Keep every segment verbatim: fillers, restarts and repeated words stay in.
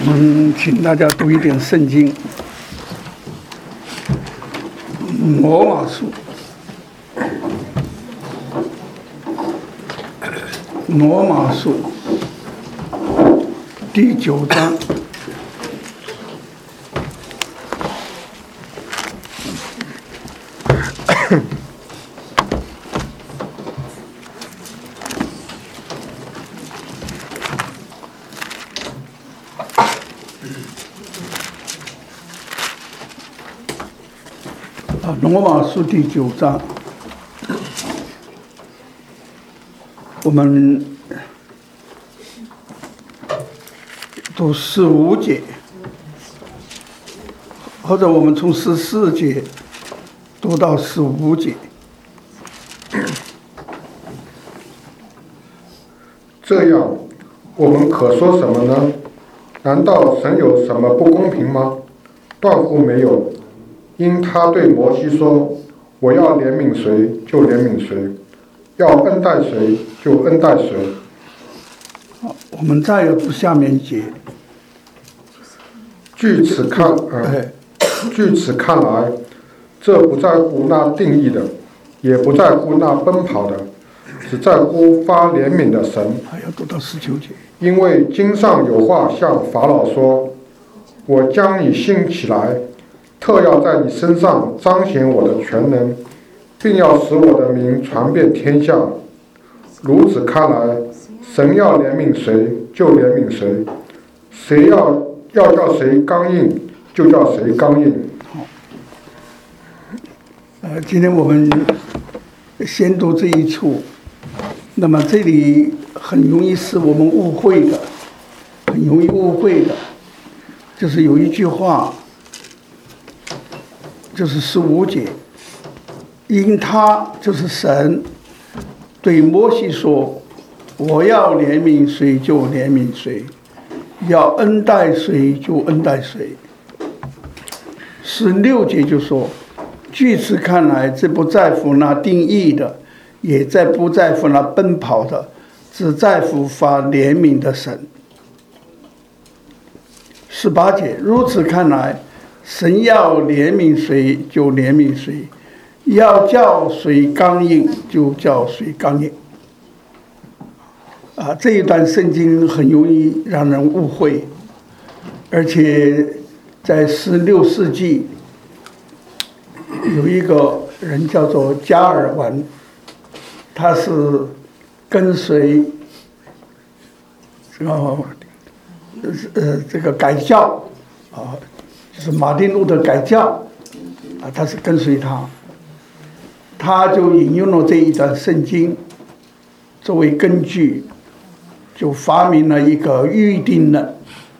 们请大家读一点圣经，罗马书，罗马书第九章。罗马书第九章，我们读十五节，或者我们从十四节读到十五节。 这样，我们可说什么呢？难道神有什么不公平吗？断乎没有。因他对摩西说：“我要怜悯谁就怜悯谁，要恩待谁就恩待谁。” 好，我们再有读下面一节。 据此看，呃，据此看来，这不在乎那定义的，也不在乎那奔跑的，只在乎发怜悯的神。 还要读到十九节。 因为经上有话向法老说：“我将你兴起来。”特要在你身上彰显我的全能，并要使我的名传遍天下。如此看来，神要怜悯谁就怜悯谁，谁要要叫谁刚硬就叫谁刚硬。 好，呃，今天我们先读这一处，那么这里很容易使我们误会的，很容易误会的，就是有一句话。就是十五节，因他就是神对摩西说：“我要怜悯谁就怜悯谁，要恩待谁就恩待谁。”十六节就说：“据此看来，这不在乎那定义的，也在不在乎那奔跑的，只在乎发怜悯的神。”十八节，如此看来。神要怜悯谁就怜悯谁，要叫谁刚硬就叫谁刚硬。啊，这一段圣经很容易让人误会，而且在十六世纪有一个人叫做加尔文，他是跟随这个呃这个改教啊。就是马丁路德改教，啊，他是跟随他，他就引用了这一段圣经作为根据，就发明了一个预定论，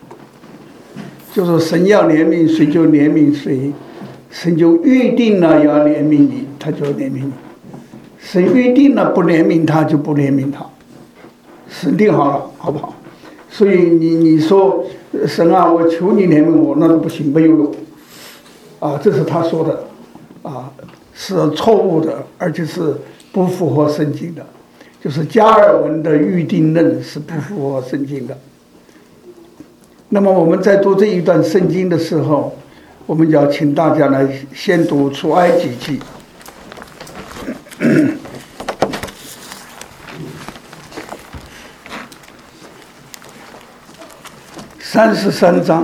就是神要怜悯谁就怜悯谁，神就预定了要怜悯你，他就怜悯你；神预定了不怜悯他就不怜悯他，神定好了，好不好？所以你你说神啊，我求你怜悯我，那都不行，没有用，啊，这是他说的，啊，是错误的，而且是不符合圣经的，就是加尔文的预定论是不符合圣经的。那么我们在读这一段圣经的时候，我们就要请大家来先读出埃及记。三十三章，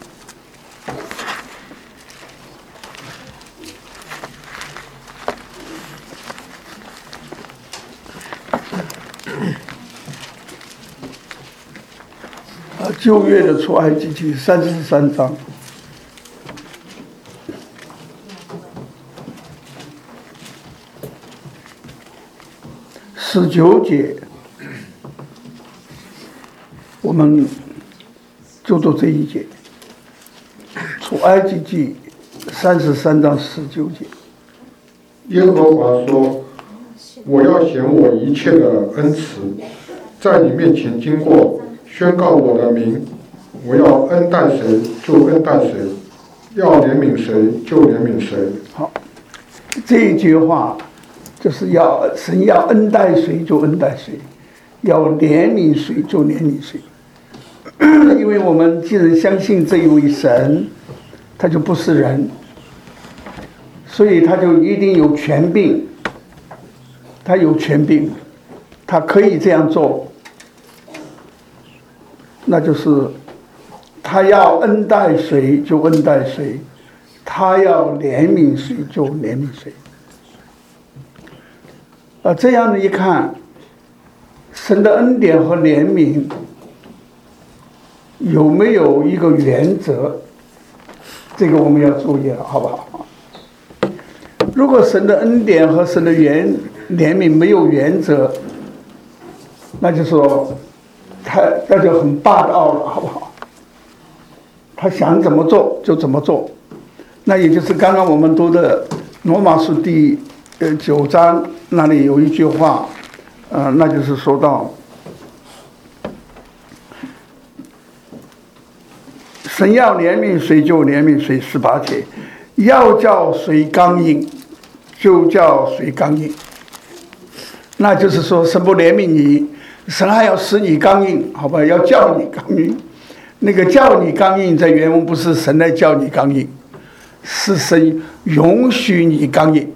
啊，旧约的出埃及记三十三章，十九节，我们。就读这一节，出埃及记三十三章十九节。 耶和华说：“我要显我一切的恩慈，在你面前经过，宣告我的名。我要恩待谁就恩待谁，要怜悯谁就怜悯谁。” 好，这一句话就是要神要恩待谁就恩待谁，要怜悯谁就怜悯谁。 因为我们既然相信这一位神，他就不是人，所以他就一定有权柄，他有权柄，他可以这样做，那就是他要恩待谁就恩待谁，他要怜悯谁就怜悯谁。啊，这样的一看，神的恩典和怜悯有没有一个原则？这个我们要注意了，好不好？如果神的恩典和神的原怜悯没有原则，那就说他那就很霸道了，好不好？他想怎么做就怎么做，那也就是刚刚我们读的罗马书第呃九章那里有一句话，呃，那就是说到神要怜悯谁就怜悯谁，十八节，要叫谁刚硬就叫谁刚硬。那就是说神不怜悯你，神还要使你刚硬，好吧？要叫你刚硬。那个叫你刚硬在原文不是神来叫你刚硬，是神允许你刚硬。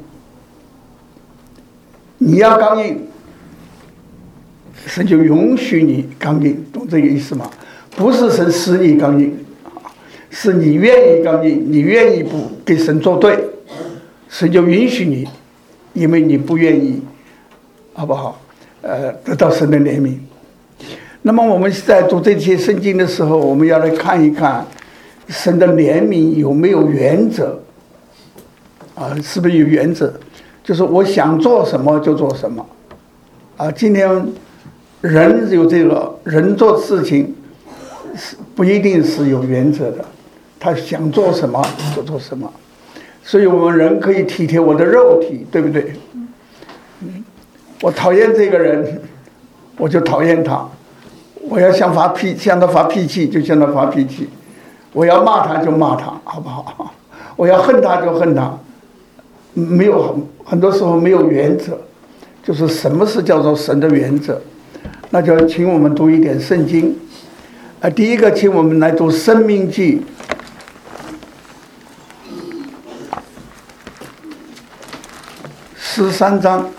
你要刚硬，神就允许你刚硬，懂这个意思吗？不是神使你刚硬，是你愿意刚硬，你愿意不给神作对，神就允许你，因为你不愿意，好不好？呃，得到神的怜悯。那么我们在读这些圣经的时候，我们要来看一看神的怜悯有没有原则啊？是不是有原则？就是我想做什么就做什么啊！今天人有这个人做事情是不一定是有原则的，他想做什么就做什么，所以我们人可以体贴我的肉体，对不对？嗯，我讨厌这个人，我就讨厌他；我要向发脾向他发脾气，就向他发脾气；我要骂他就骂他，好不好？我要恨他就恨他。没有很很多时候没有原则，就是什么是叫做神的原则？那就请我们读一点圣经。啊，第一个，请我们来读《申命记》十三章。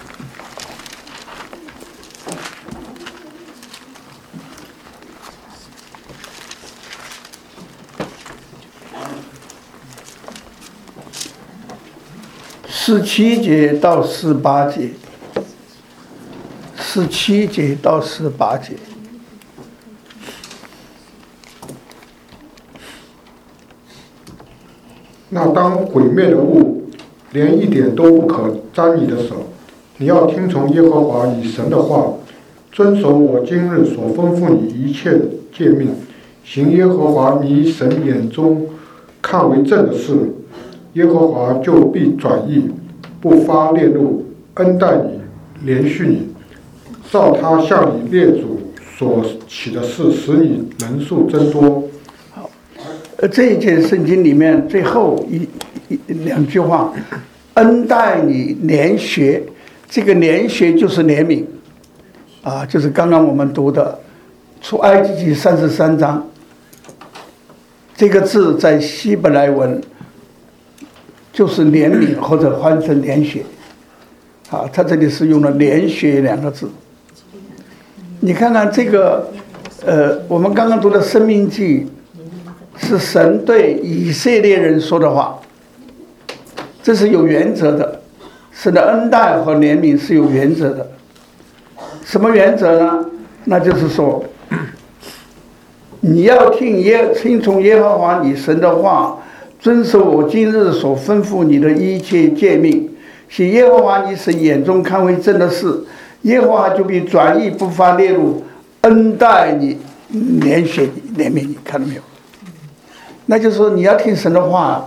十七节到十八节，十七节到十八节。 那当毁灭的物，连一点都不可沾你的手。你要听从耶和华你神的话，遵守我今日所吩咐你一切的诫命，行耶和华你神眼中看为正的事。耶和华就必转意，不发烈怒，恩待你，怜恤你，照他向你列祖所起的事，使你人数增多。 好，呃，这一节圣经里面最后一一两句话，恩待你，怜恤，这个怜恤就是怜悯，啊，就是刚刚我们读的出埃及记三十三章，这个字在希伯来文就是怜悯或者翻成怜恤，啊，他这里是用了怜恤两个字。你看看这个，呃，我们刚刚读的《申命记》是神对以色列人说的话，这是有原则的，神的恩待和怜悯是有原则的。什么原则呢？那就是说，你要听耶听从耶和华你神的话，遵守我今日所吩咐你的一切诫命，行耶和华你神眼中看为正的事，耶和华就必转意不发烈怒，恩待你，怜恤你，怜悯你，看到没有？那就是说你要听神的话。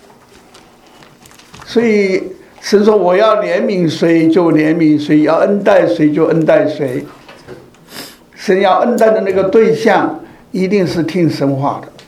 所以神说我要怜悯谁就怜悯谁，要恩待谁就恩待谁。神要恩待的那个对象一定是听神话的。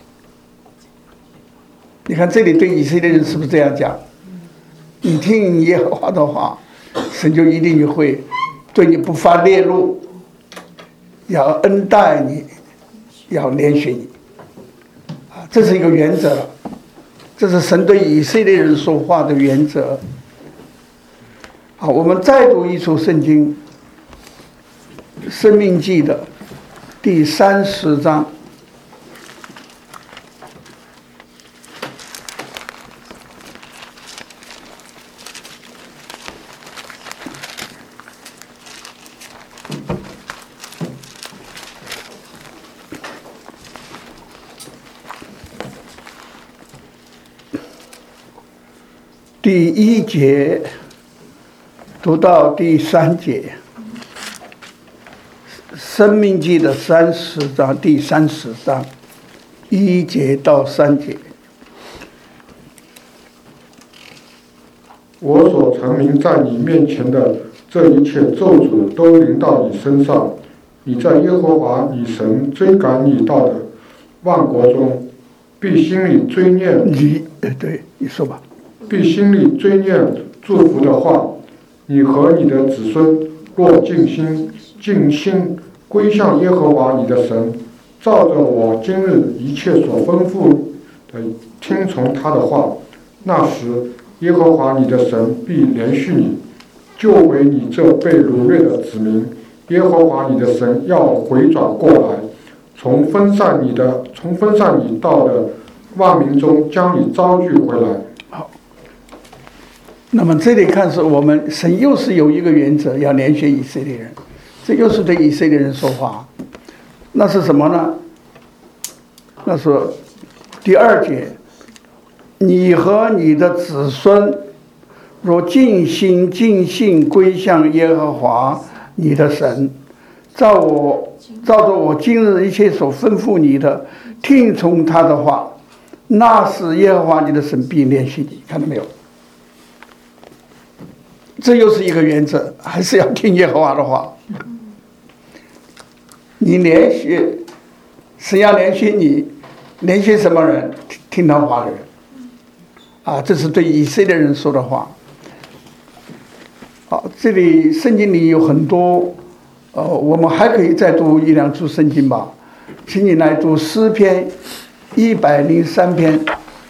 你看这里对以色列人是不是这样讲？你听耶和华的话，神就一定会对你不发烈怒，要恩待你， 要怜恤你。啊，这是一个原则，这是神对以色列人说话的原则。好，我们再读一处圣经，《申命记》的第三十章。第一节读到第三节，《申命记》的三十章第三十章一节到三节。 我所陈明在你面前的这一切咒诅都临到你身上，你在耶和华你神追赶你到的万国中，必心里追念你，对，你说吧。 必心里追念祝福的话，你和你的子孙若尽心尽心归向耶和华你的神，照着我今日一切所吩咐的听从他的话，那时耶和华你的神必怜恤你，救回你这被掳掠的子民。耶和华你的神要回转过来，从分散你的从分散你到的万民中将你招聚回来。 那么这里看是我们神又是有一个原则，要怜恤以色列人，这又是对以色列人说话。那是什么呢？那说第二节，你和你的子孙若尽心尽性归向耶和华你的神，照我照着我今日一切所吩咐你的，听从他的话，那时耶和华你的神必怜恤你。看到没有？这又是一个原则，还是要听耶和华的话。你怜恤，神要怜恤你，怜恤什么人？听他话的人。啊，这是对以色列人说的话。好，这里圣经里有很多，呃，我们还可以再读一两处圣经吧。请你来读诗篇一百零三篇。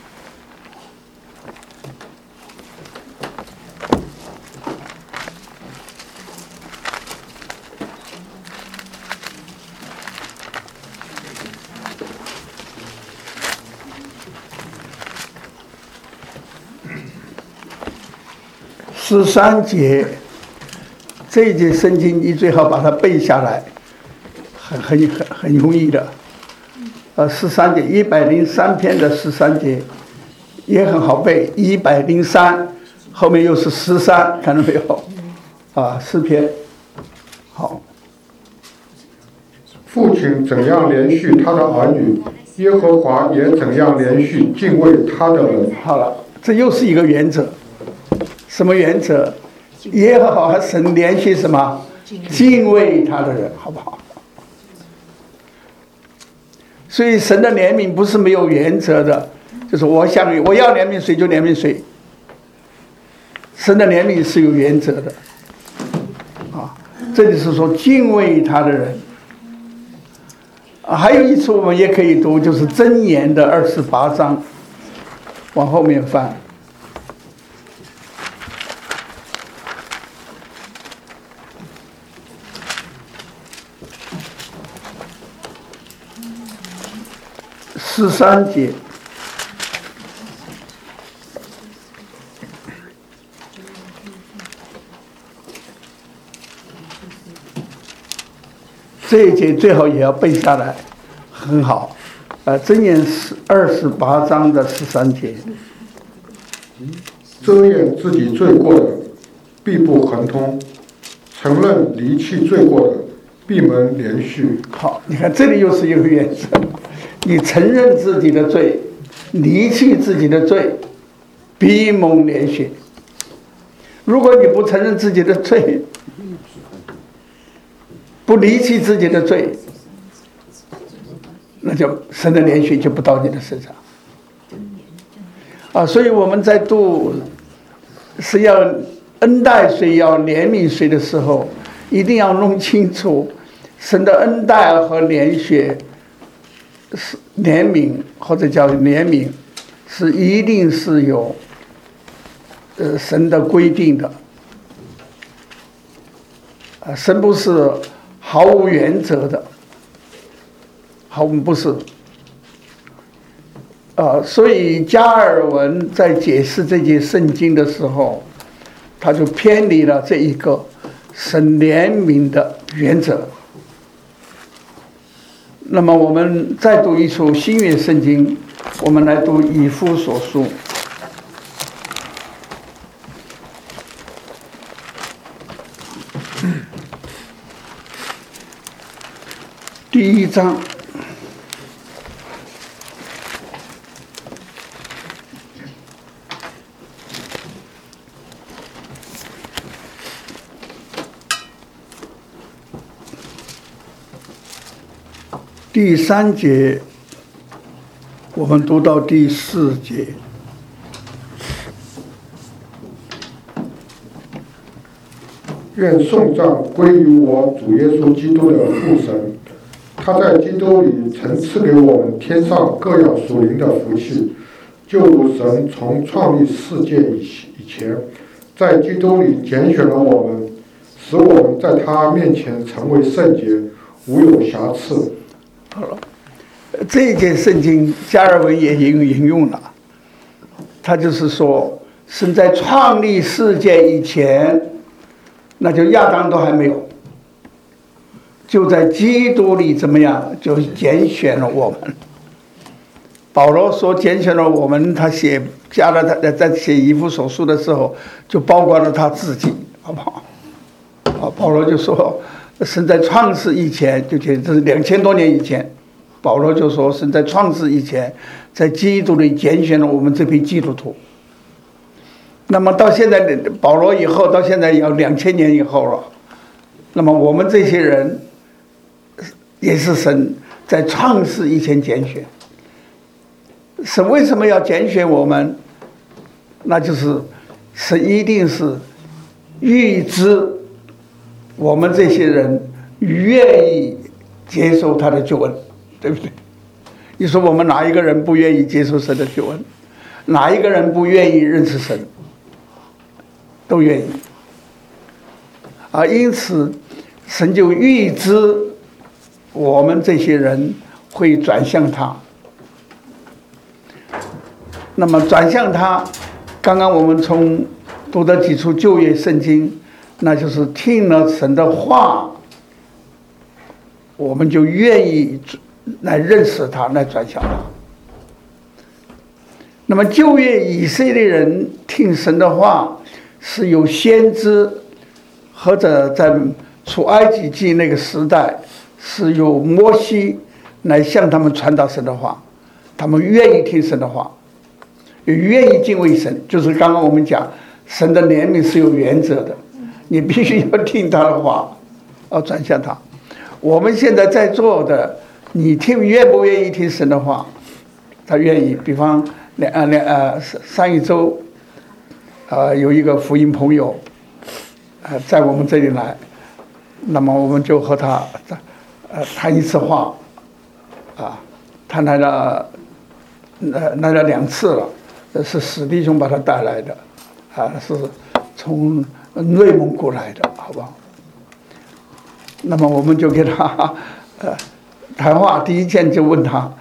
十三节，这一节圣经你最好把它背下来，很很很很容易的。呃，十三节一百零三篇的十三节也很好背，一百零三后面又是十三，看到没有？啊，诗篇。好。 父亲怎样怜恤他的儿女，耶和华也怎样怜恤敬畏他的人。 好了，这又是一个原则。什么原则？耶和华神怜恤什么？敬畏他的人，好不好？所以神的怜悯不是没有原则的，就是我想我要怜悯谁就怜悯谁。神的怜悯是有原则的，啊，这里是说敬畏他的人。啊，还有一处我们也可以读，就是箴言的二十八章，往后面翻。十三节，这一节最好也要背下来，很好。呃，箴言是二十八章的十三节。 遮掩自己罪过的，必不亨通；承认离弃罪过的，闭门连续。 好，你看这里又是一个原则。你承认自己的罪，离弃自己的罪，闭门连续。如果你不承认自己的罪，不离弃自己的罪，那就神的怜恤就不到你的身上。啊，所以我们在读是要恩待谁，要怜悯谁的时候，一定要弄清楚神的恩待和怜恤是怜悯或者叫怜悯，是一定是有呃神的规定的。啊，神不是毫无原则的，毫无不是。啊，所以加尔文在解释这节圣经的时候，他就偏离了这一个神怜悯的原则。那么我们再读一处新约圣经，我们来读以弗所书第一章第三节，我们读到第四节。 愿颂赞归于我主耶稣基督的父神，他在基督里曾赐给我们天上各样属灵的福气，就如神从创立世界以以前，在基督里拣选了我们，使我们在他面前成为圣洁，无有瑕疵。 好了，这一节圣经加尔文也引引用了，他就是说，神在创立世界以前，那就亚当都还没有，就在基督里怎么样，就拣选了我们。保罗说拣选了我们，他写加了他在写以弗所书的时候，就包括了他自己，好不好？啊，保罗就说。神在创世以前，就这是两千多年以前，保罗就说神在创世以前，在基督里拣选了我们这批基督徒。那么到现在，保罗以后到现在要两千年以后了，那么我们这些人也是神在创世以前拣选。神为什么要拣选我们？那就是神一定是预知我们这些人愿意接受他的救恩，对不对？你说我们哪一个人不愿意接受神的救恩？哪一个人不愿意认识神？都愿意。啊，因此神就预知我们这些人会转向他。那么转向他，刚刚我们从读的几处旧约圣经，那就是听了神的话，我们就愿意来认识他，来转向他。那么旧约以色列人听神的话，是有先知，或者在出埃及记那个时代，是有摩西来向他们传达神的话，他们愿意听神的话，也愿意敬畏神。就是刚刚我们讲，神的怜悯是有原则的。你必须要听他的话，要转向他。我们现在在座的，你听愿不愿意听神的话？他愿意。比方两呃两呃上一周，呃有一个福音朋友，呃在我们这里来，那么我们就和他呃谈一次话，啊，谈来了呃来了两次了，是史弟兄把他带来的，啊是从内蒙古来的，好不好？那么我们就给他呃谈话，第一件就问他：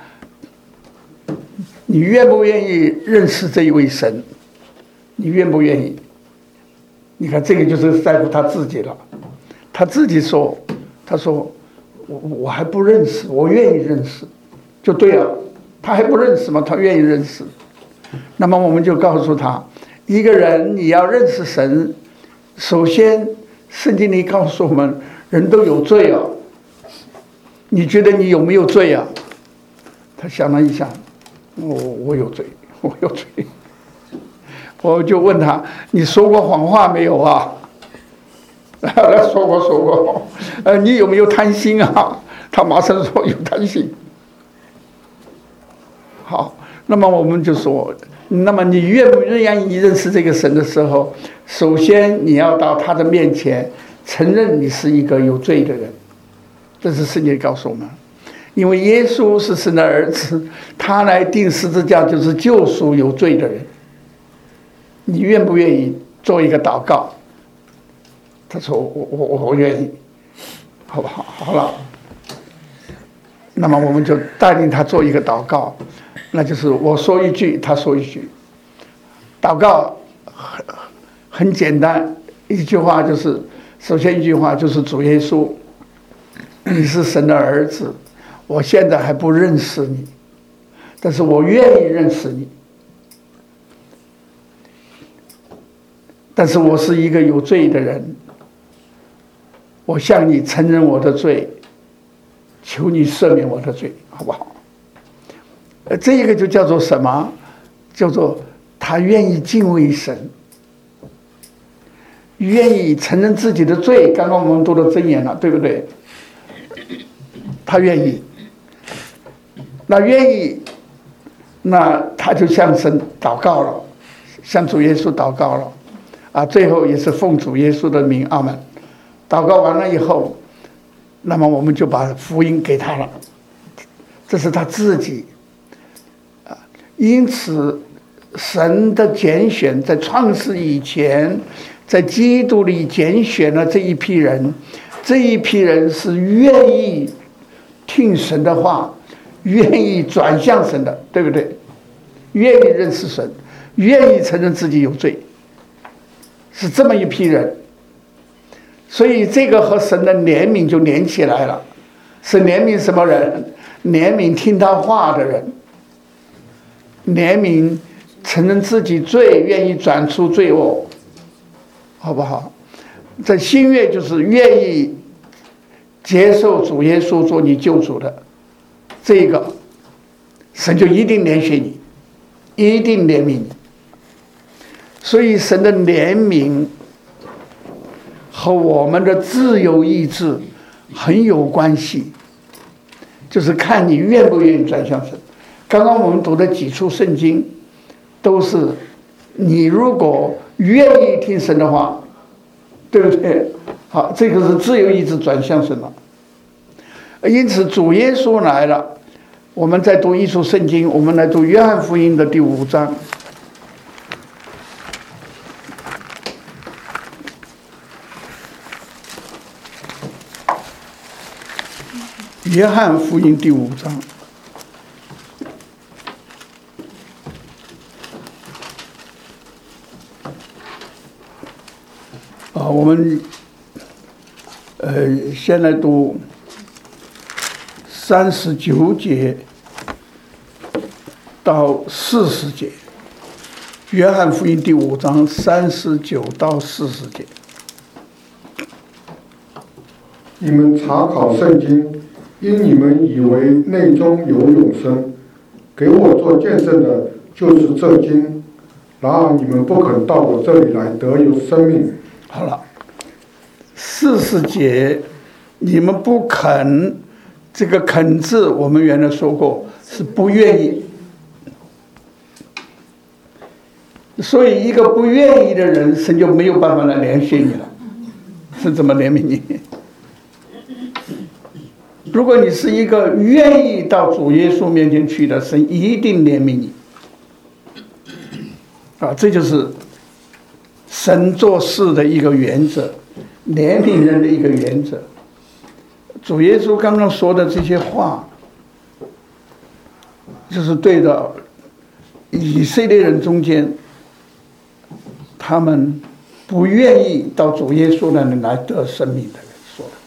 你愿不愿意认识这一位神？你愿不愿意？你看，这个就是在乎他自己了。他自己说：“他说我我还不认识，我愿意认识，就对了。他还不认识吗？他愿意认识。那么我们就告诉他，一个人你要认识神。”首先，圣经里告诉我们，人都有罪啊。你觉得你有没有罪啊？他想了一想，我我有罪，我有罪。我就问他，你说过谎话没有啊？他说过说过。呃，你有没有贪心啊？他马上说有贪心。好，那么我们就说。那么你愿不愿意认识这个神的时候，首先你要到他的面前承认你是一个有罪的人，这是圣经告诉我们。 因为耶稣是神的儿子，他来钉十字架就是救赎有罪的人。你愿不愿意做一个祷告？他说我我我我愿意，好不好？好了，那么我们就带领他做一个祷告，那就是我说一句，他说一句。祷告很很简单，一句话就是，首先一句话就是主耶稣，你是神的儿子，我现在还不认识你，但是我愿意认识你。但是我是一个有罪的人，我向你承认我的罪，求你赦免我的罪，好不好？呃，这一个就叫做什么？叫做他愿意敬畏神，愿意承认自己的罪。刚刚我们读的箴言了，对不对？他愿意，那愿意，那他就向神祷告了，向主耶稣祷告了。啊，最后也是奉主耶稣的名，阿们。祷告完了以后，那么我们就把福音给他了，这是他自己啊。因此，神的拣选在创世以前，在基督里拣选了这一批人，这一批人是愿意听神的话，愿意转向神的，对不对？愿意认识神，愿意承认自己有罪。是这么一批人，所以这个和神的怜悯就连起来了。是怜悯什么人？怜悯听他话的人，怜悯承认自己罪，愿意转出罪恶，好不好？在新约就是愿意接受主耶稣做你救主的，这个神就一定怜悯你，一定怜悯你。所以神的怜悯和我们的自由意志很有关系，就是看你愿不愿意转向神。刚刚我们读的几处圣经都是你如果愿意听神的话，对不对？好，这个是自由意志转向神了。因此主耶稣来了，我们再读一处圣经，我们来读约翰福音的第五章。约翰福音第五章，啊，我们呃先来读三十九节到四十节。约翰福音第五章三十九到四十节。 你们查考圣经，因你们以为内中有永生，给我做见证的就是这经，然而你们不肯到我这里来得有生命。 好了，四十节，你们不肯，这个肯字我们原来说过是不愿意，所以一个不愿意的人，神就没有办法来怜悯你了，是怎么怜悯你？如果你是一个愿意到主耶稣面前去的，神一定怜悯你。啊，这就是神做事的一个原则，怜悯人的一个原则。主耶稣刚刚说的这些话，就是对着以色列人中间，他们不愿意到主耶稣那里来得生命的人说的。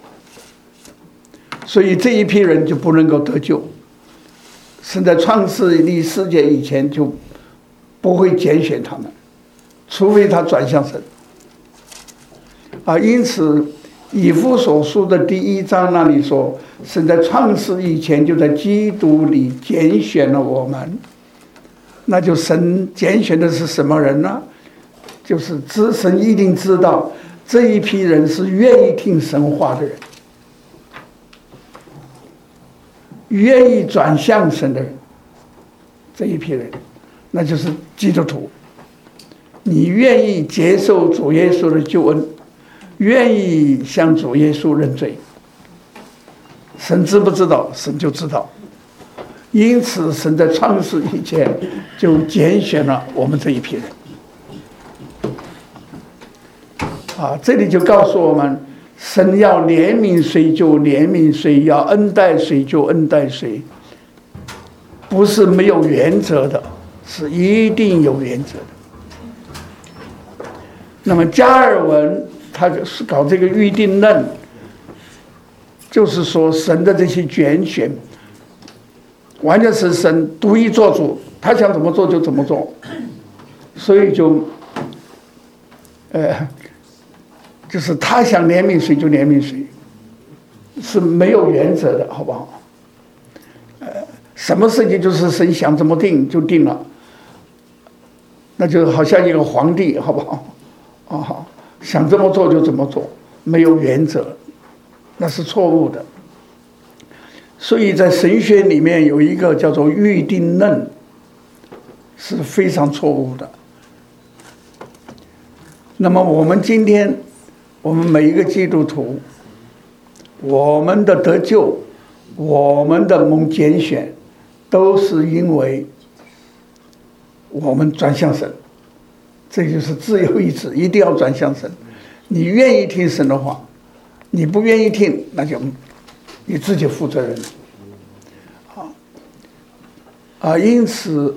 所以这一批人就不能够得救，是在创世历世界以前就不会拣选他们，除非他转向神。啊，因此以弗所书的第一章那里说，神在创世以前就在基督里拣选了我们。那就神拣选的是什么人呢？就是知神一定知道这一批人是愿意听神话的人，愿意转向神的人，这一批人，那就是基督徒。你愿意接受主耶稣的救恩，愿意向主耶稣认罪， 神知不知道？神就知道。因此，神在创世以前就拣选了我们这一批人。啊，这里就告诉我们，神要怜悯谁就怜悯谁，要恩待谁就恩待谁，不是没有原则的，是一定有原则的。那么加尔文他是搞这个预定论，就是说神的这些拣选，完全是神独一做主，他想怎么做就怎么做，所以就，呃，就是他想怜悯谁就怜悯谁，是没有原则的，好不好？呃，什么事情就是神想怎么定就定了，那就好像一个皇帝，好不好？啊，想这么做就怎么做，没有原则，那是错误的。所以在神学里面有一个叫做预定论，是非常错误的。那么我们今天，我们每一个基督徒，我们的得救，我们的蒙拣选，都是因为我们转向神。这就是自由意志，一定要转向神。你愿意听神的话，你不愿意听，那就你自己负责任。啊啊，因此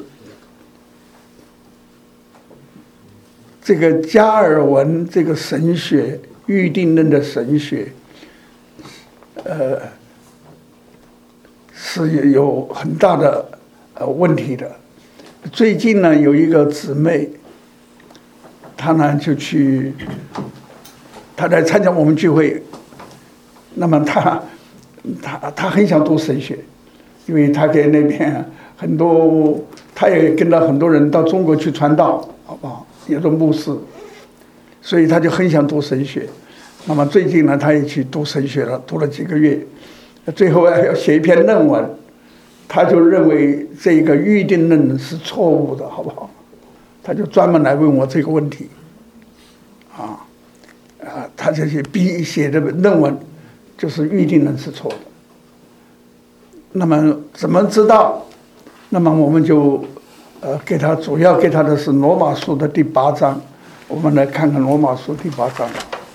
这个加尔文这个神学预定论的神学，呃，是有很大的呃问题的。最近呢，有一个姊妹。他呢就去，他来参加我们聚会。那么他，他他很想读神学，因为他给那边很多，他也跟了很多人到中国去传道，好不好？也做牧师，所以他就很想读神学。那么最近呢，他也去读神学了，读了几个月，最后要写一篇论文，他就认为这个预定论是错误的，好不好？他就专门来问我这个问题，啊，啊，他这些笔写的论文就是预定论是错的。那么怎么知道？那么我们就呃给他主要给他的是罗马书的第八章，我们来看看罗马书第八章。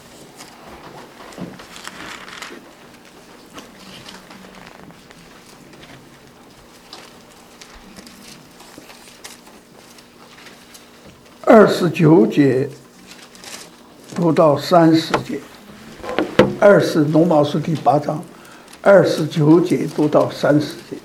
二十九节读到三十节，二是罗马书第八章，二十九节读到三十节。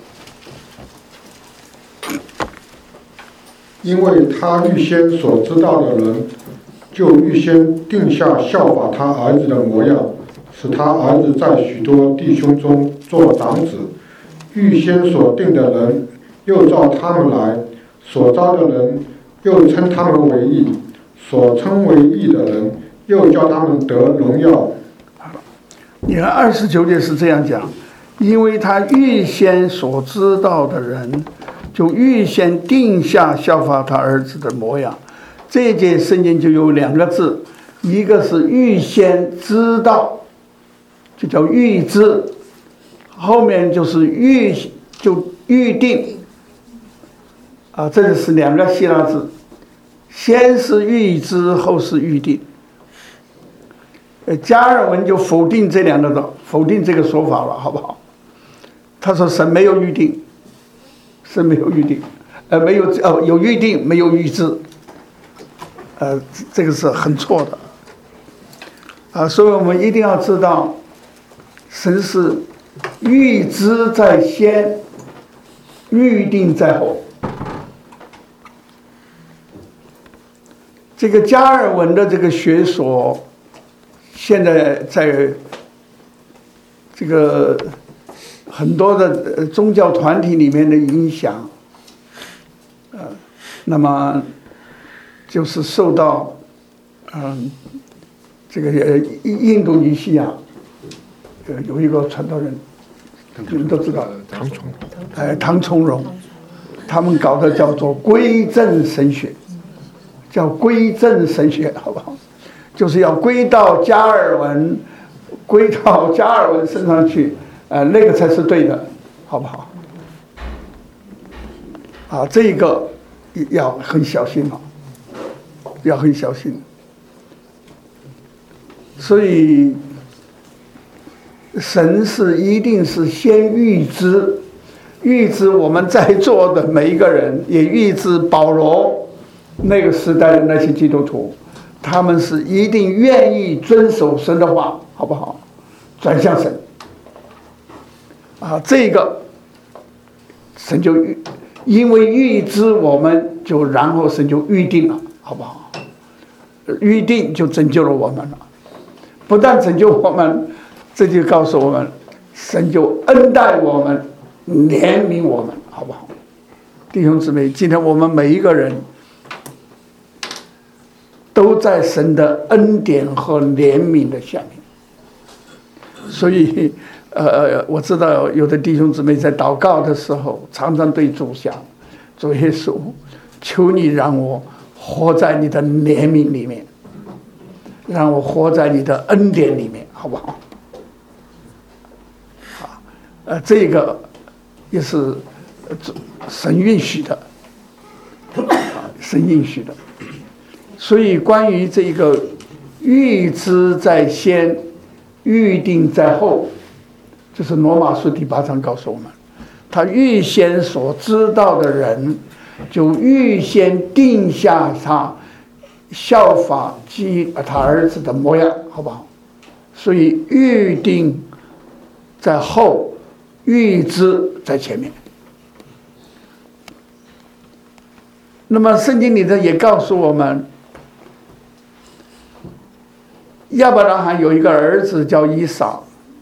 因为他预先所知道的人，就预先定下效法他儿子的模样，使他儿子在许多弟兄中做长子。预先所定的人，又召他们来；所召的人，又称他们为义；所称为义的人，又叫他们得荣耀。 你看二十九节是这样讲，因为他预先所知道的人，就预先定下效法他儿子的模样。这节圣经就有两个字，一个是预先知道，就叫预知，后面就是预就预定。啊，这个是两个希腊字，先是预知，后是预定。呃，加尔文就否定这两个的，否定这个说法了，好不好？他说神没有预定，神没有预定，呃，没有呃有预定，没有预知，呃，这个是很错的。啊，所以我们一定要知道，神是预知在先，预定在后。这个加尔文的这个学说，现在在这个很多的宗教团体里面的影响，呃，那么就是受到，嗯，这个印度尼西亚，呃，有一个传道人，你们都知道， 唐崇， 哎，唐崇荣，他们搞的叫做归正神学。叫归正神学，好不好？就是要归到加尔文，归到加尔文身上去， 呃，那个才是对的，好不好？啊，这个要很小心了，要很小心。所以，神是一定是先预知，预知我们在座的每一个人，也预知保罗那个时代的那些基督徒，他们是一定愿意遵守神的话，好不好？转向神。啊，这个神就预，因为预知我们，就然后神就预定了，好不好？预定就拯救了我们了，不但拯救我们，这就告诉我们，神就恩待我们，怜悯我们，好不好？弟兄姊妹，今天我们每一个人都在神的恩典和怜悯的下面，所以。呃，我知道有的弟兄姊妹在祷告的时候，常常对主讲：“主耶稣，求你让我活在你的怜悯里面，让我活在你的恩典里面，好不好？”啊，呃，这个也是神允许的，啊，神允许的。所以，关于这个预知在先，预定在后。就是罗马书第八章告诉我们，他预先所知道的人，就预先定下他效法基他儿子的模样，好不好？所以预定在后，预知在前面。那么圣经里头也告诉我们，亚伯拉罕有一个儿子叫以撒。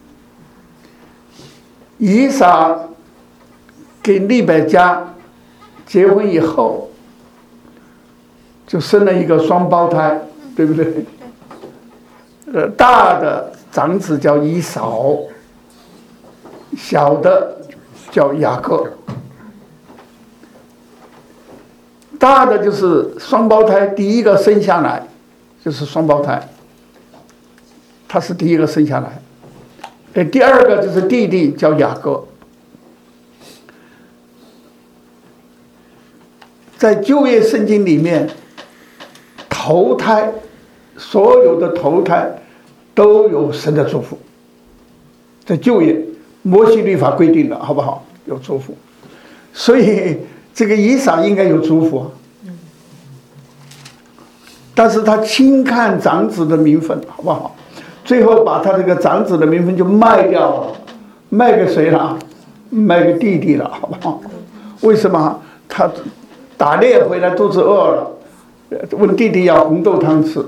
以撒跟利百加结婚以后，就生了一个双胞胎，对不对？呃，大的长子叫以扫，小的叫雅各。大的就是双胞胎，第一个生下来就是双胞胎，他是第一个生下来。呃，第二个就是弟弟叫雅各。在旧约圣经里面，头胎，所有的头胎都有神的祝福。在旧约，摩西律法规定的，好不好？有祝福，所以这个以撒应该有祝福啊。但是他轻看长子的名分，好不好？最后把他这个长子的名分就卖掉了，卖给谁了？卖给弟弟了，好不好？为什么？他打猎回来肚子饿了，问弟弟要红豆汤吃，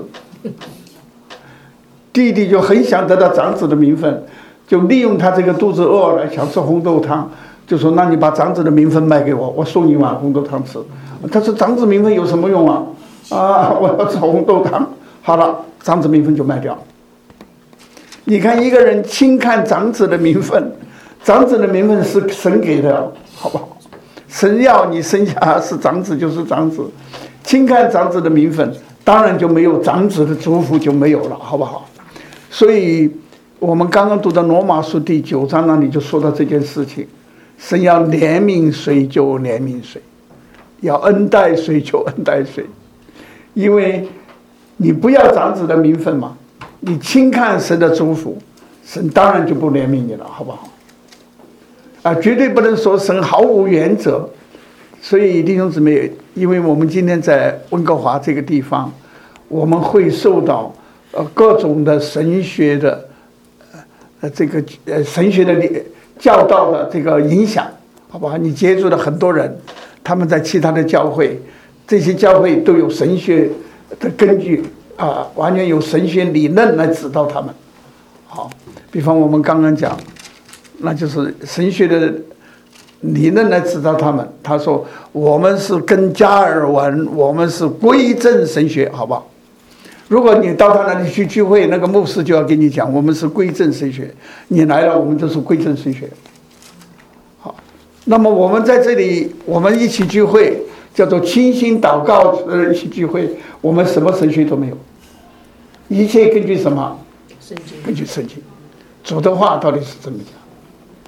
弟弟就很想得到长子的名分，就利用他这个肚子饿了想吃红豆汤，就说那你把长子的名分卖给我，我送你一碗红豆汤吃。他说长子名分有什么用啊？啊，我要吃红豆汤。好了，长子名分就卖掉。你看一个人轻看长子的名分，长子的名分是神给的，好不好？神要你生下是长子就是长子，轻看长子的名分，当然就没有长子的祝福就没有了，好不好？所以我们刚刚读到罗马书第九章那里就说到这件事情，神要怜悯谁就怜悯谁，要恩待谁就恩待谁，因为你不要长子的名分嘛，你轻看神的祝福，神当然就不怜悯你了，好不好？啊，绝对不能说神毫无原则。所以弟兄姊妹，因为我们今天在温哥华这个地方，我们会受到呃各种的神学的呃这个呃神学的教导的这个影响，好不好？你接触了很多人，他们在其他的教会，这些教会都有神学的根据啊，完全有神学理论来指导他们。好，比方我们刚刚讲，那就是神学的理论来指导他们。他说我们是跟加尔文，我们是归正神学，好不好？如果你到他那里去聚会，那个牧师就要跟你讲，我们是归正神学，你来了，我们都是归正神学。好，那么我们在这里，我们一起聚会，叫做清心祷告呃一起聚会，我们什么神学都没有，一切根据什么？圣经。根据圣经，主的话到底是怎么讲？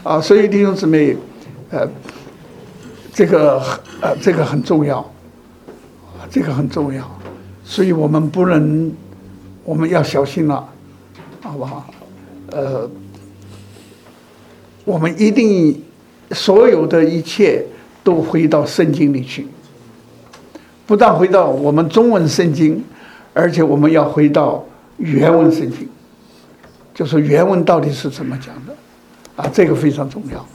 啊，所以弟兄姊妹，呃，这个呃这个很重要，这个很重要，所以我们不能，我们要小心了，好不好？呃，我们一定所有的一切都回到圣经里去，不但回到我们中文圣经，而且我们要回到原文圣经，就是原文到底是怎么讲的。啊，这个非常重要。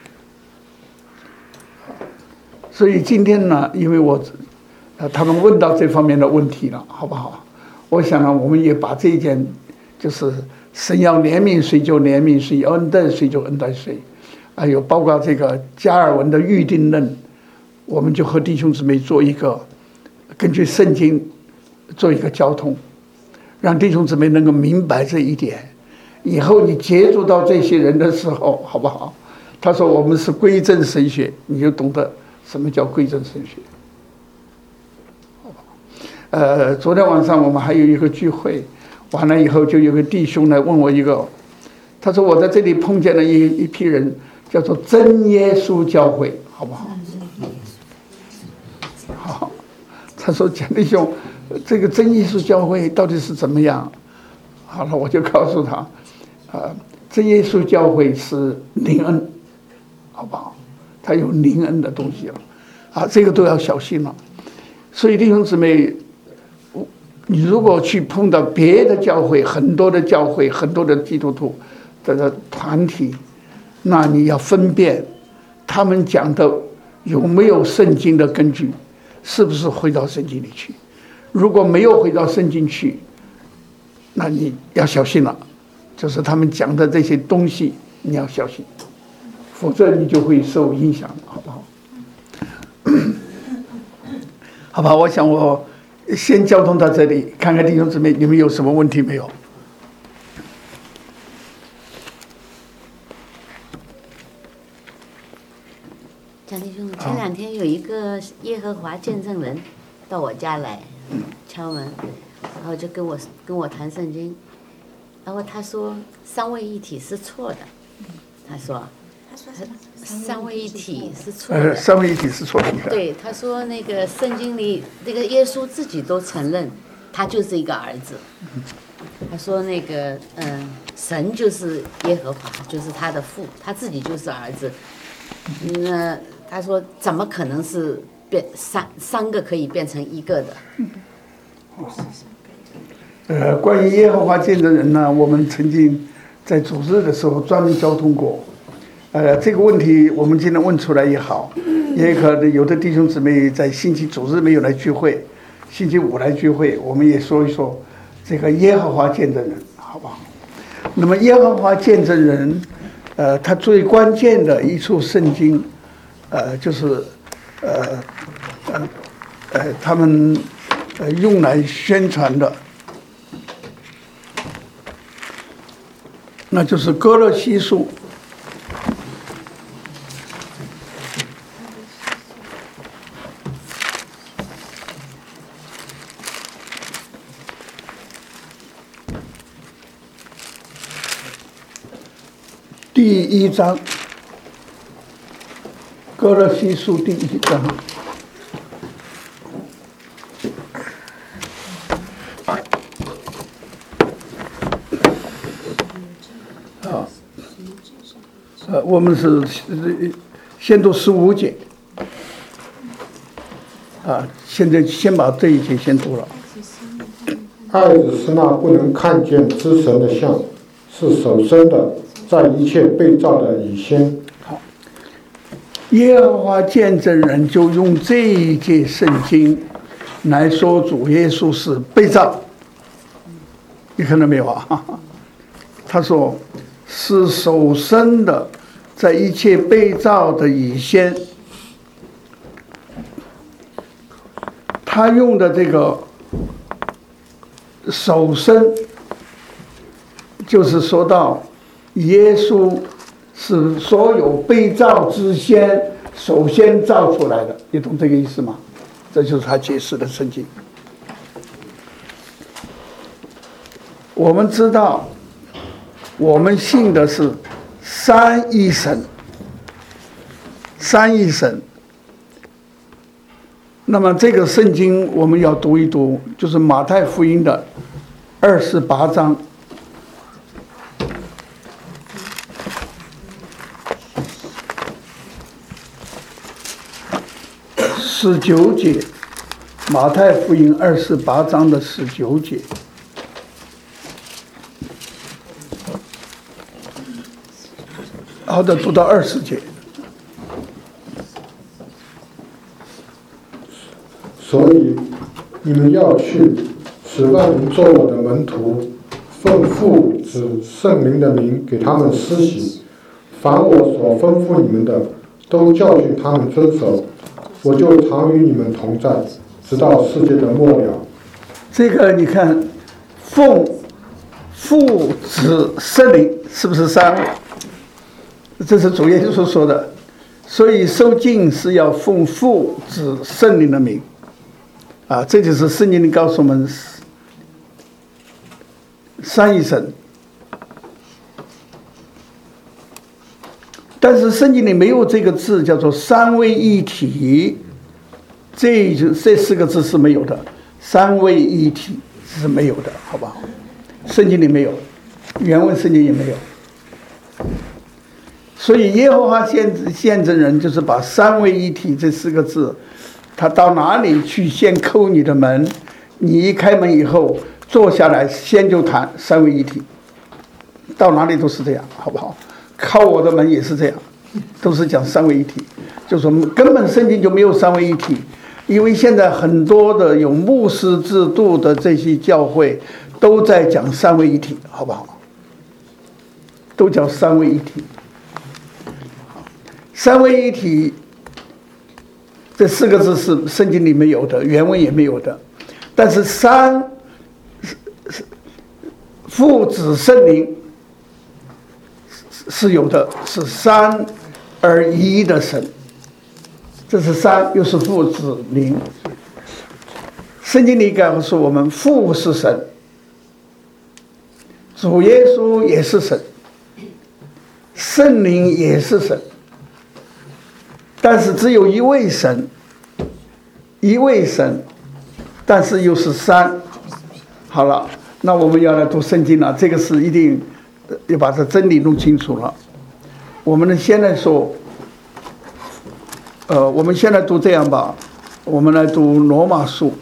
所以今天呢，因为我，呃，他们问到这方面的问题了，好不好？我想呢，我们也把这一件，就是神要怜悯谁就怜悯谁，恩待谁就恩待谁，还有包括这个加尔文的预定论，我们就和弟兄姊妹做一个，根据圣经做一个交通，让弟兄姊妹能够明白这一点。以后你接触到这些人的时候，好不好？他说我们是归正神学，你就懂得什么叫归正神学，好吧？呃，昨天晚上我们还有一个聚会，完了以后就有个弟兄来问我一个，他说我在这里碰见了一一批人，叫做真耶稣教会，好不好？好，他说简弟兄，这个真耶稣教会到底是怎么样？好了，我就告诉他。啊，真耶稣教会是灵恩，好不好？它有灵恩的东西了，啊，这个都要小心了。所以弟兄姊妹，你如果去碰到别的教会，很多的教会，很多的基督徒的团体，那你要分辨他们讲的有没有圣经的根据，是不是回到圣经里去？如果没有回到圣经去，那你要小心了。就是他们讲的这些东西，你要小心，否则你就会受影响，好不好？好吧，我想我先交通到这里，看看弟兄姊妹你们有什么问题没有？ 蒋弟兄，前两天有一个耶和华见证人到我家来敲门，然后就跟我跟我谈圣经。然后他说三位一体是错的，他说，他说三位一体是错的， 呃，三位一体是错的。 对，他说那个圣经里那个耶稣自己都承认，他就是一个儿子。他说那个嗯、呃，神就是耶和华，就是他的父，他自己就是儿子。那他说怎么可能是变三三个可以变成一个的？ 呃，关于耶和华见证人呢，我们曾经在主日的时候专门交通过。呃，这个问题我们今天问出来也好，也可能有的弟兄姊妹在星期主日没有来聚会，星期五来聚会，我们也说一说这个耶和华见证人，好不好？那么耶和华见证人，呃，他最关键的一处圣经，呃，就是呃呃呃，他们呃用来宣传的。那就是歌罗西书第一章，歌罗西书第一章。呃，我们是先读十五节，啊，现在先把这一节先读了。 爱子是那不能看见之神的像，是首生的，在一切被造的以先。 好，耶和华见证人就用这一节圣经来说主耶稣是被造，你看到没有啊？他说是首生的。在一切被造的以先，他用的这个首生，就是说到耶稣是所有被造之先首先造出来的，你懂这个意思吗？这就是他解释的圣经。我们知道，我们信的是三一神，三一神。那么这个圣经我们要读一读，就是马太福音的二十八章十九节，马太福音二十八章的十九节。好的，读到二十节。 所以你们要去，使万民做我的门徒，奉父子圣灵的名给他们施洗，凡我所吩咐你们的，都教训他们遵守。我就常与你们同在，直到世界的末了。 这个你看，奉父子圣灵是不是三位？这是主耶稣说的。所以受浸是要奉父子圣灵的名。啊，这就是圣经里告诉我们三一神。但是圣经里没有这个字叫做三位一体，这就这四个字是没有的，三位一体是没有的，好不好？圣经里没有，原文圣经也没有。所以耶和华见见证人就是把三位一体这四个字，他到哪里去先叩你的门，你一开门以后坐下来先就谈三位一体，到哪里都是这样，好不好？靠我的门也是这样，都是讲三位一体，就是说根本圣经就没有三位一体，因为现在很多的有牧师制度的这些教会都在讲三位一体，好不好？都叫三位一体。三位一体这四个字是圣经里没有的，原文也没有的，但是三父子圣灵是有的，是三而一的神。这是三，又是父子灵。圣经里告诉我们，父是神，主耶稣也是神，圣灵也是神。但是只有一位神，一位神，但是又是三。好了，那我们要来读圣经了，这个是一定要把这真理弄清楚了。我们现在说，呃，我们现在读这样吧，我们来读罗马书。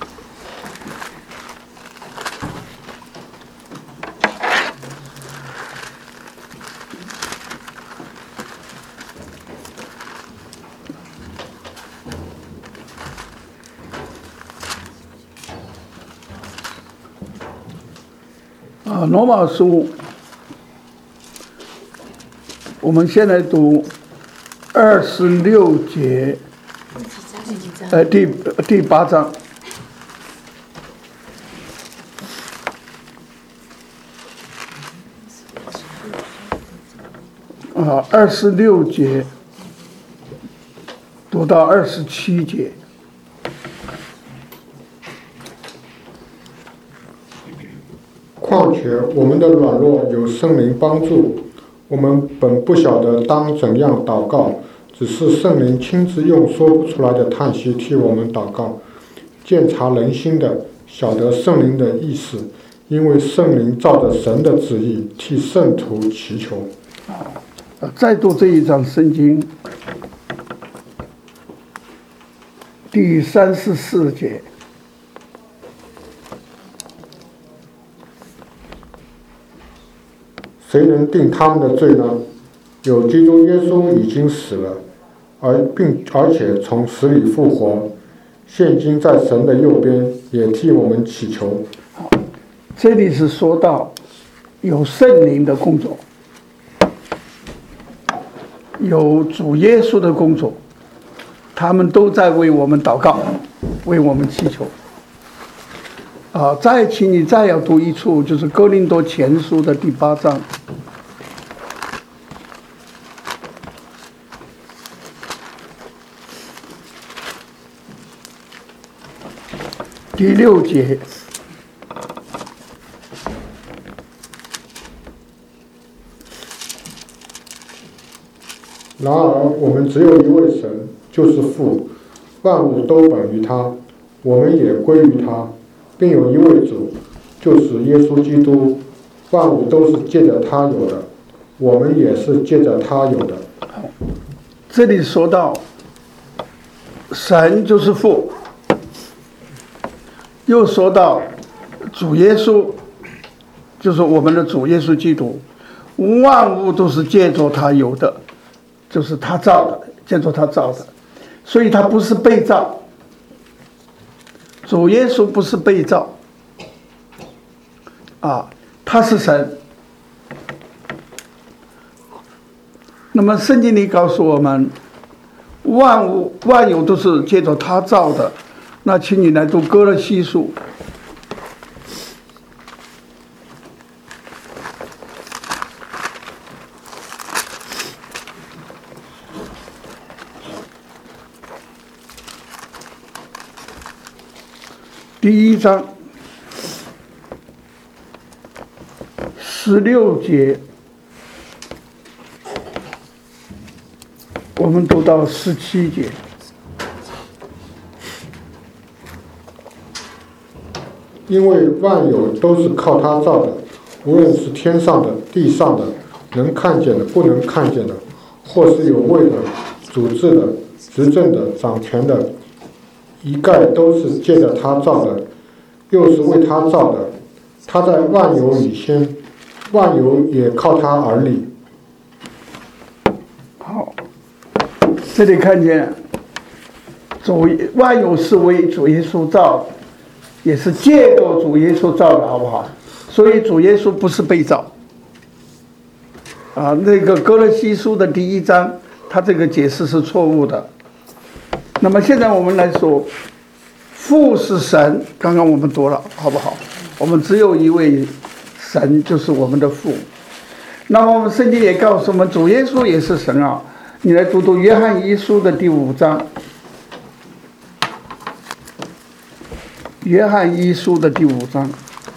啊，罗马书，我们现在读二十六节，呃，第第八章，啊，二十六节读到二十七节。 况且我们的软弱有圣灵帮助，我们本不晓得当怎样祷告，只是圣灵亲自用说不出来的叹息替我们祷告。鉴察人心的，晓得圣灵的意思，因为圣灵照着神的旨意替圣徒祈求。 再读这一章圣经，第三十四节。 谁能定他们的罪呢？有基督耶稣已经死了，而并而且从死里复活，现今在神的右边，也替我们祈求。 这里是说到有圣灵的工作，有主耶稣的工作，他们都在为我们祷告，为我们祈求。啊，再请你再要读一处，就是哥林多前书的第八章。第六节， 然而我们只有一位神，就是父，万物都本于他，我们也归于他，并有一位主，就是耶稣基督，万物都是借着他有的，我们也是借着他有的。 这里说到神就是父，又说到主耶稣就是我们的主耶稣基督，万物都是借着他有的，就是他造的，借着他造的，所以他不是被造，主耶稣不是被造啊，他是神。那么圣经里告诉我们，万物万有都是借着他造的。那请你来读歌罗西书。第一章十六节，我们读到十七节。 因为万有都是靠他造的，无论是天上的、地上的，能看见的、不能看见的，或是有位的、主治的、执政的、掌权的，一概都是借着他造的，又是为他造的。他在万有以先，万有也靠他而立。 好，这里看见主万有是为主耶稣造的，也是借着主耶稣造的，好不好？所以主耶稣不是被造啊。那个歌罗西书的第一章，他这个解释是错误的。那么现在我们来说，父是神，刚刚我们读了，好不好？我们只有一位神，就是我们的父。那么我们圣经也告诉我们，主耶稣也是神啊。你来读读约翰一书的第五章。约翰一书的第五章，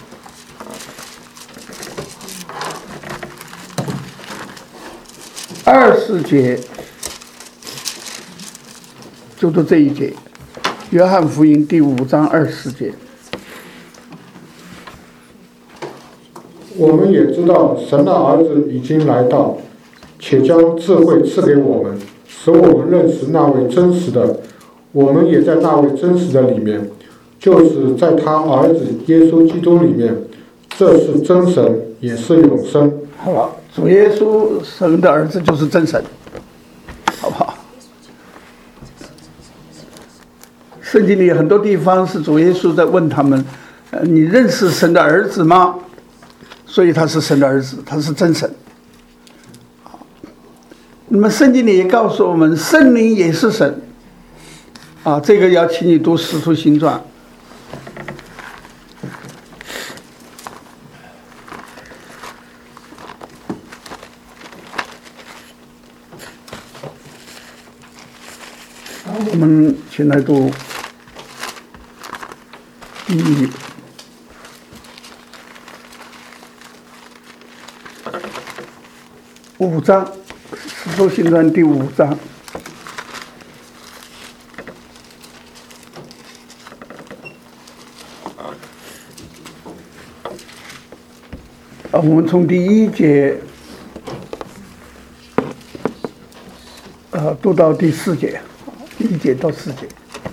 二十节，就读这一节。约翰福音第五章二十节。 我们也知道，神的儿子已经来到，且将智慧赐给我们，使我们认识那位真实的。我们也在那位真实的里面，就是在他儿子耶稣基督里面，这是真神，也是永生。 好了，主耶稣神的儿子就是真神，好不好？圣经里很多地方是主耶稣在问他们：“呃，你认识神的儿子吗？”所以他是神的儿子，他是真神。那么圣经里也告诉我们，圣灵也是神。啊，这个要请你读《使徒行传》。我们先来读第五章，《使徒行传》第五章。啊，我们从第一节，呃，读到第四节，第一节到四节。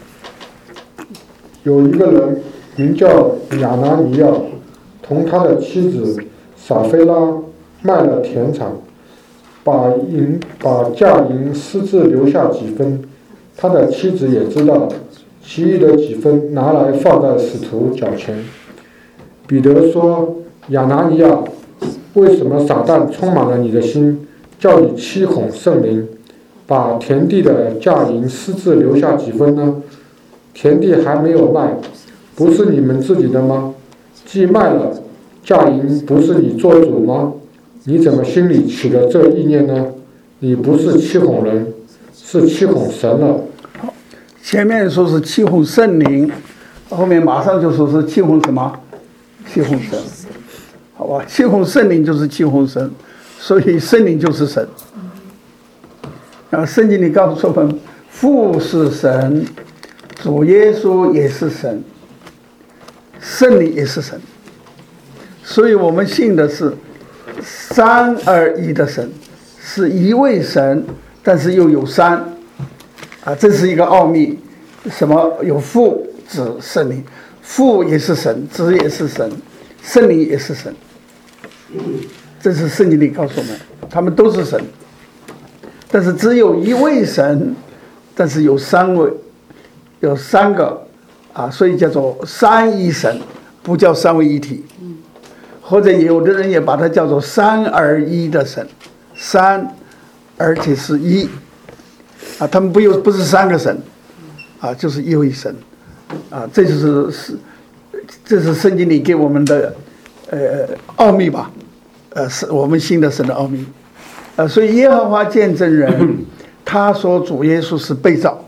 有一个人名叫亚拿尼亚，同他的妻子撒菲拉卖了田产，把银把价银私自留下几分，他的妻子也知道，其余的几分拿来放在使徒脚前。彼得说：“亚拿尼亚，为什么撒旦充满了你的心，叫你欺哄圣灵，把田地的价银私自留下几分呢？田地还没有卖，不是你们自己的吗？既卖了，价银不是你做主吗？你怎么心里起了这意念呢？你不是欺哄人，是欺哄神了。” 前面说是欺哄圣灵，后面马上就说是欺哄什么？欺哄神，好吧？欺哄圣灵就是欺哄神，所以圣灵就是神。 啊，圣经里告诉我们，父是神，主耶稣也是神，圣灵也是神，所以我们信的是三而一的神，是一位神，但是又有三，啊，这是一个奥秘。什么？有父、子、圣灵，父也是神，子也是神，圣灵也是神。这是圣经里告诉我们，他们都是神。但是只有一位神，但是有三位，有三个啊，所以叫做三一神，不叫三位一体。或者有的人也把它叫做三而一的神，三而且是一啊，他们不有不是三个神啊，就是一位神啊，这就是是这是圣经里给我们的呃奥秘吧，呃是我们信的神的奥秘。呃，所以耶和华见证人他说主耶稣是被造。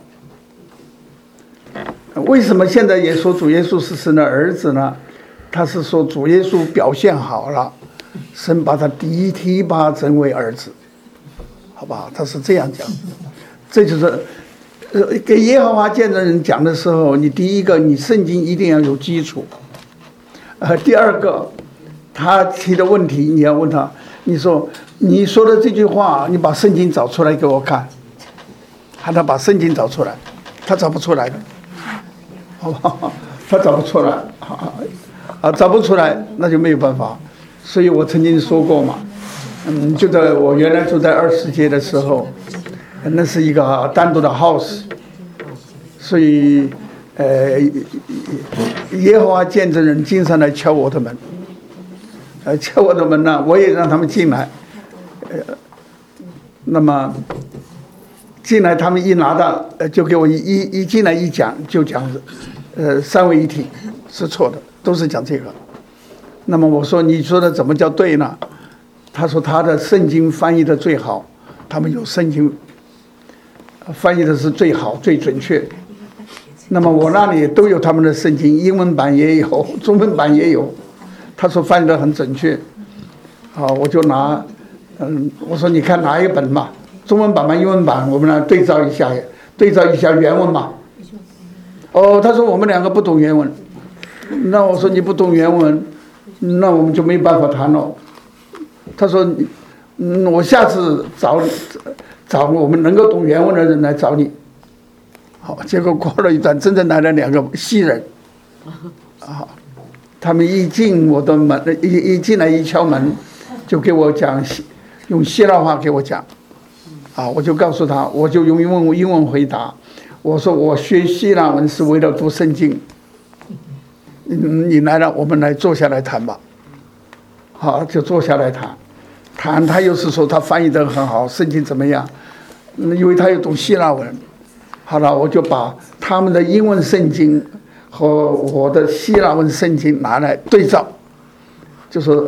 为什么现在也说主耶稣是神的儿子呢？他是说主耶稣表现好了，神把他第一提拔成为儿子，好吧？他是这样讲。这就是呃给耶和华见证人讲的时候，你第一个你圣经一定要有基础，呃，第二个他提的问题你要问他，你说你说的这句话，你把圣经找出来给我看，喊他把圣经找出来，他找不出来的，好不好？他找不出来，啊，找不出来那就没有办法。所以我曾经说过嘛，嗯，就在我原来住在二十街的时候，那是一个单独的 house， 所以呃，耶和华见证人经常来敲我的门，呃，敲我的门呢，我也让他们进来，呃，那么进来他们一拿到，呃，就给我一一一进来一讲就讲，呃，三位一体是错的，都是讲这个。那么我说你说的怎么叫对呢？他说他的圣经翻译的最好，他们有圣经翻译的是最好最准确。那么我那里都有他们的圣经，英文版也有，中文版也有。他说翻译的很准确，好，我就拿，嗯，我说你看哪一本嘛，中文版嘛，英文版，我们来对照一下，对照一下原文嘛。哦，他说我们两个不懂原文，那我说你不懂原文，那我们就没办法谈了。他说，嗯，我下次找找我们能够懂原文的人来找你。好，结果过了一段，真正来了两个西人，啊，他们一进我的门，一一进来一敲门，就给我讲，用希腊话给我讲，啊，我就告诉他，我就用英文英文回答，我说我学希腊文是为了读圣经。嗯，你来了，我们来坐下来谈吧。好，就坐下来谈，谈他又是说他翻译得很好，圣经怎么样？嗯，因为他又懂希腊文。好了，我就把他们的英文圣经和我的希腊文圣经拿来对照，就是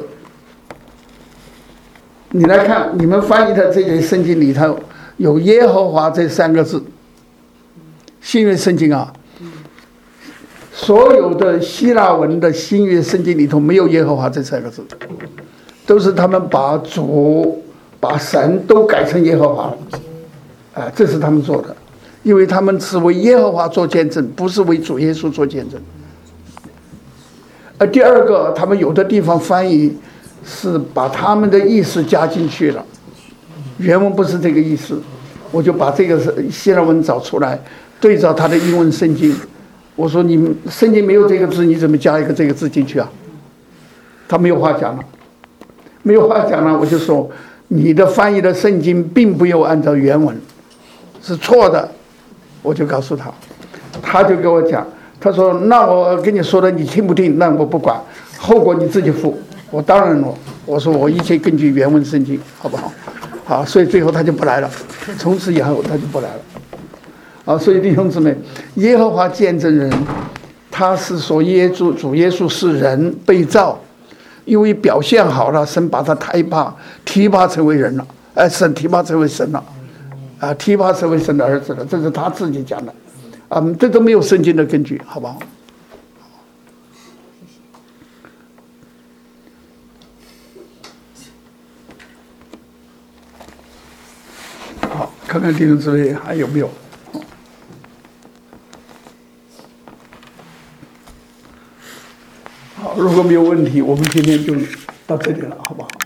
你来看，你们翻译的这些圣经里头有耶和华这三个字，新约圣经啊。所有的希腊文的新约圣经里头没有耶和华这三个字，都是他们把主、把神都改成耶和华了，啊，这是他们做的，因为他们是为耶和华做见证，不是为主耶稣做见证。而第二个，他们有的地方翻译是把他们的意思加进去了，原文不是这个意思，我就把这个希腊文找出来，对照他的英文圣经。我说你圣经没有这个字，你怎么加一个这个字进去啊？他没有话讲了，没有话讲了，我就说你的翻译的圣经并没有按照原文，是错的。我就告诉他，他就给我讲，他说那我跟你说的你听不听？那我不管，后果你自己负。我当然了，我说我一切根据原文圣经，好不好？好，所以最后他就不来了，从此以后他就不来了。啊，所以弟兄姊妹，耶和华见证人，他是说耶稣主耶稣是人被造，因为表现好了，神把他提拔提拔成为人了，哎，神提拔成为神了，啊，提拔成为神的儿子了，这是他自己讲的，啊，这都没有圣经的根据，好不好？好，看看弟兄姊妹还有没有？好，如果没有问题，我们今天就到这里了，好不好？